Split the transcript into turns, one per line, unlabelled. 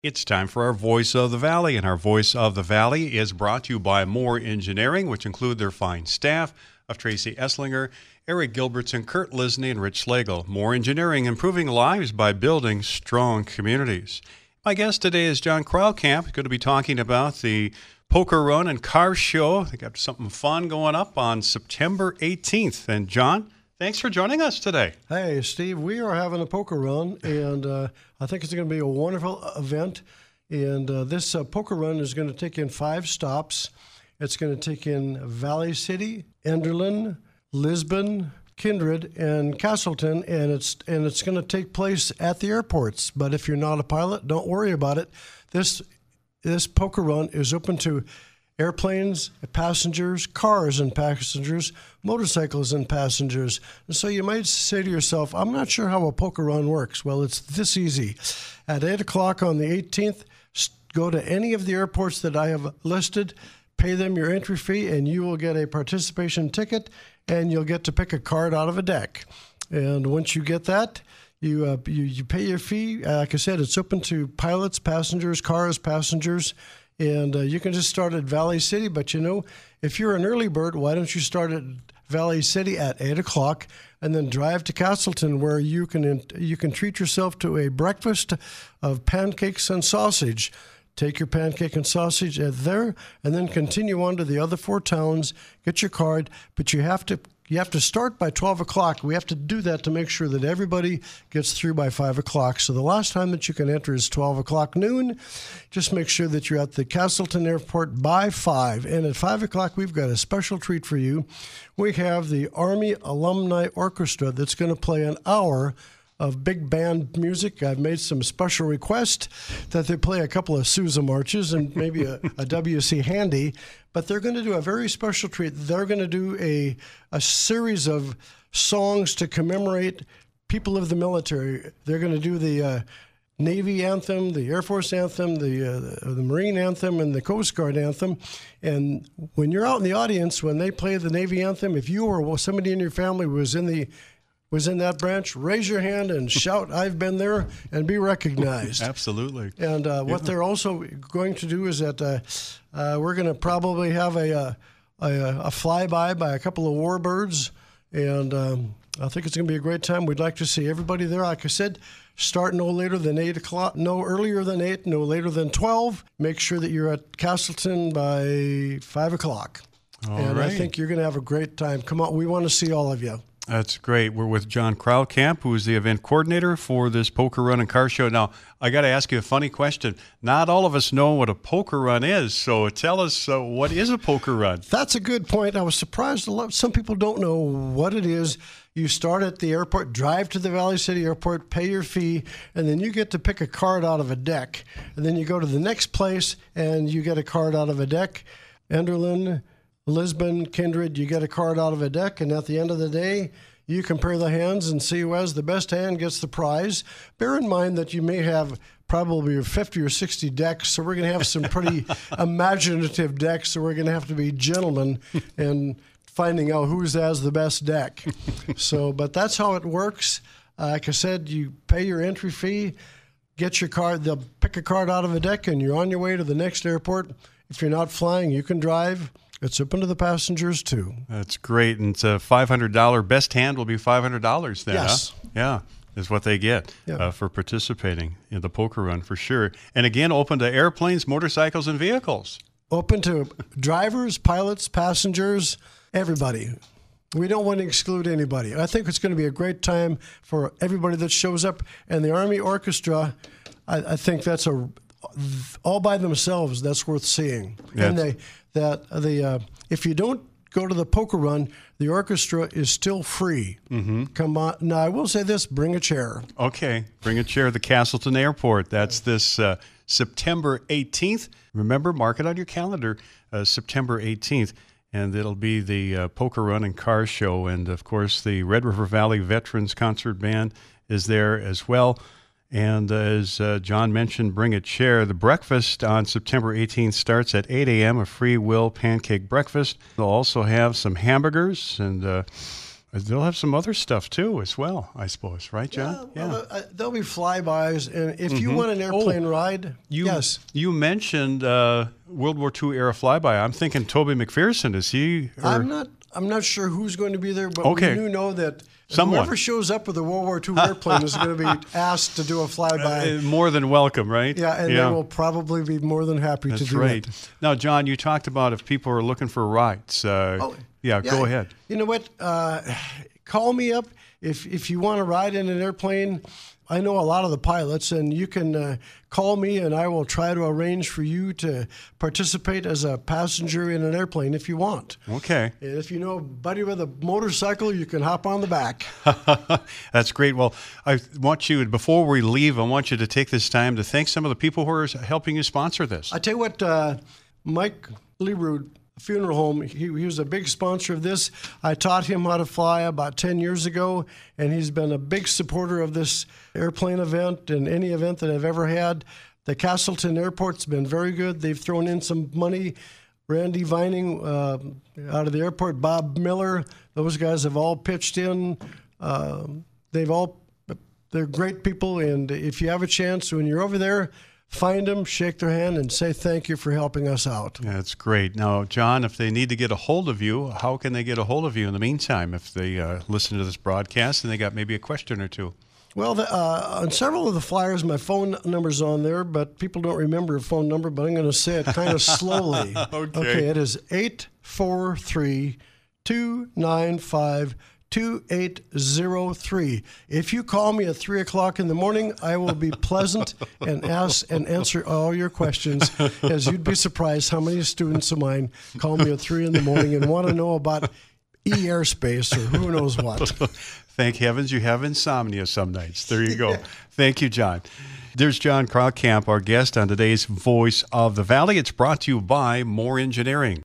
It's time for our Voice of the Valley, and our Voice of the Valley is brought to you by Moore Engineering, which include their fine staff of Tracy Esslinger, Eric Gilbertson, Kurt Lisney, and Rich Slagle. Moore Engineering, improving lives by building strong communities. My guest today is John Krautkamp. He's going to be talking about the Poker Run and Car Show. They got something fun going up on September 18th. And John, thanks for joining us today.
Hey, Steve, we are having a poker run, and I think it's going to be a wonderful event. And this poker run is going to take in 5 stops. It's going to take in Valley City, Enderlin, Lisbon, Kindred, and Castleton, and it's going to take place at the airports. But if you're not a pilot, don't worry about it. This poker run is open to airplanes, passengers, cars and passengers, motorcycles and passengers. And so you might say to yourself, I'm not sure how a poker run works. Well, it's this easy. At 8 o'clock on the 18th, go to any of the airports that I have listed, pay them your entry fee, and you will get a participation ticket, and you'll get to pick a card out of a deck. And once you get that, you pay your fee. Like I said, it's open to pilots, passengers, cars, passengers. And you can just start at Valley City. But, if you're an early bird, why don't you start at Valley City at 8 o'clock and then drive to Castleton, where you can treat yourself to a breakfast of pancakes and sausage. Take your pancake and sausage there and then continue on to the other 4 towns, get your card. But you have to start by 12 o'clock. We have to do that to make sure that everybody gets through by 5 o'clock. So the last time that you can enter is 12 o'clock noon. Just make sure that you're at the Castleton Airport by 5. And at 5 o'clock, we've got a special treat for you. We have the Army Alumni Orchestra that's going to play an hour of big band music. I've made some special requests that they play a couple of Sousa marches and maybe a W.C. Handy, but they're going to do a very special treat. They're going to do a series of songs to commemorate people of the military. They're going to do the Navy anthem, the Air Force anthem, the Marine anthem, and the Coast Guard anthem. And when you're out in the audience, when they play the Navy anthem, if you or somebody in your family was in that branch, raise your hand and shout, "I've been there," and be recognized.
Absolutely.
And what they're also going to do is that we're going to probably have a flyby by a couple of warbirds, and I think it's going to be a great time. We'd like to see everybody there. Like I said, start no later than 8 o'clock, no earlier than 8, no later than 12. Make sure that you're at Castleton by 5 o'clock.
All
and
right.
I think you're going to have a great time. Come on, we want to see all of you.
That's great. We're with John Krautkamp, who is the event coordinator for this Poker Run and Car Show. Now, I got to ask you a funny question. Not all of us know what a poker run is, so tell us, what is a poker run?
That's a good point. I was surprised some people don't know what it is. You start at the airport, drive to the Valley City Airport, pay your fee, and then you get to pick a card out of a deck. And then you go to the next place, and you get a card out of a deck. Enderlin, Lisbon, Kindred, you get a card out of a deck, and at the end of the day, you compare the hands and see who has the best hand gets the prize. Bear in mind that you may have probably 50 or 60 decks, so we're going to have some pretty imaginative decks, so we're going to have to be gentlemen and finding out who has the best deck. But that's how it works. Like I said, you pay your entry fee, get your card, they'll pick a card out of a deck, and you're on your way to the next airport. If you're not flying, you can drive. It's open to the passengers, too.
That's great. And it's a $500. Best hand will be $500 then,
yes.
Huh? Yeah, is what they get for participating in the poker run, for sure. And again, open to airplanes, motorcycles, and vehicles.
Open to drivers, pilots, passengers, everybody. We don't want to exclude anybody. I think it's going to be a great time for everybody that shows up. And the Army Orchestra, I think that's all by themselves, that's worth seeing. Yes. And if you don't go to the poker run, the orchestra is still free. Mm-hmm. Come on. Now, I will say this, bring a chair.
Okay, bring a chair at the Castleton Airport. That's this September 18th. Remember, mark it on your calendar, September 18th. And it'll be the Poker Run and Car Show. And, of course, the Red River Valley Veterans Concert Band is there as well. And as John mentioned, bring a chair. The breakfast on September 18th starts at 8 a.m., a free will pancake breakfast. They'll also have some hamburgers and They'll have some other stuff too as well, I suppose, right, John?
Well, there'll be flybys, and if you want an airplane ride, yes.
You mentioned World War II era flyby. I'm thinking Toby McPherson. Is he?
I'm not sure who's going to be there, but
Okay.
we do know that
Someone.
whoever shows up with a World War II airplane is going to be asked to do a flyby.
More than welcome, right?
Yeah, and they will probably be more than happy to do
right.
it.
Now, John, you talked about if people are looking for rides. Go ahead.
You know what? Call me up if you want to ride in an airplane. I know a lot of the pilots, and you can call me, and I will try to arrange for you to participate as a passenger in an airplane if you want.
Okay.
And if you know a buddy with a motorcycle, you can hop on the back.
That's great. Well, I want you, before we leave, I want you to take this time to thank some of the people who are helping you sponsor this.
I tell you what, Mike Liebrud Funeral Home, he was a big sponsor of this. I taught him how to fly about 10 years ago, and he's been a big supporter of this airplane event and any event that I've ever had. The Castleton Airport's been very good. They've thrown in some money. Randy Vining out of the airport, Bob Miller, those guys have all pitched in. They're great people, and if you have a chance when you're over there, find them, shake their hand, and say thank you for helping us out.
Yeah, that's great. Now, John, if they need to get a hold of you, how can they get a hold of you in the meantime if they listen to this broadcast and they got maybe a question or two?
Well, on several of the flyers, my phone number's on there, but people don't remember a phone number, but I'm going to say it kind of slowly. Okay, it is 843-295-2803. If you call me at 3 o'clock in the morning, I will be pleasant and answer all your questions, as you'd be surprised how many students of mine call me at 3 in the morning and want to know about airspace or who knows what.
Thank heavens you have insomnia some nights. There you go. Thank you, John. There's John Kraukamp, our guest on today's Voice of the Valley. It's brought to you by Moore Engineering.